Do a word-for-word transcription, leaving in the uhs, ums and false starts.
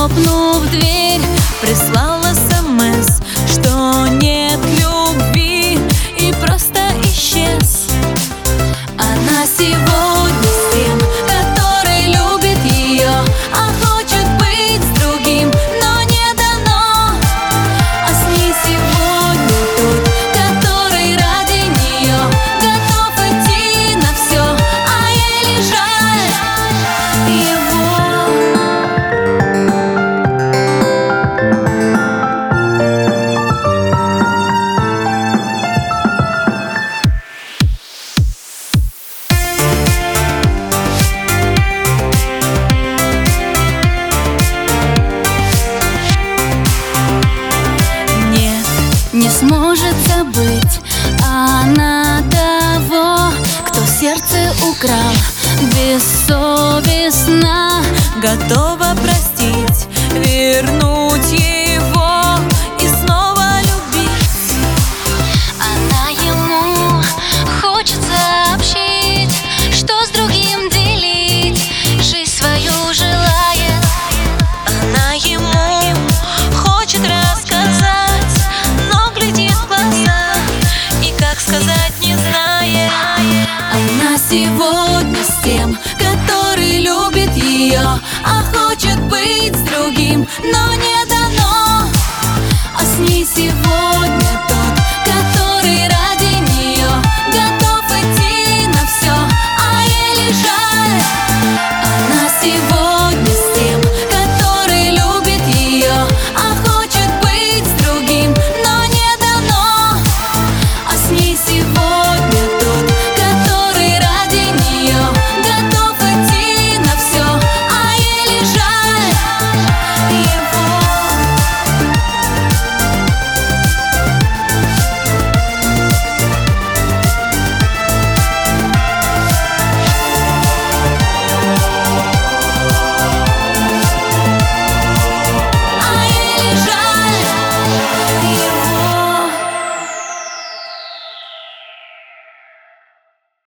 Захлопнув дверь, прислал смс, что нет любви, и просто исчез. Она сегодня с тем, который любит ее, а хочет быть с другим, но не дано. А с ней сегодня тот, который ради нее готов идти на все, а ей лишь жаль его. Не сможет забыть она того, кто сердце украл бессовестно, готова простить, вернуть его и снова любить. Она ему хочет сообщить, что с другим делить жизнь свою желает. Она ему хочет рассказать, сказать не знает. Она сегодня с тем, который любит ее, а хочет быть с другим, но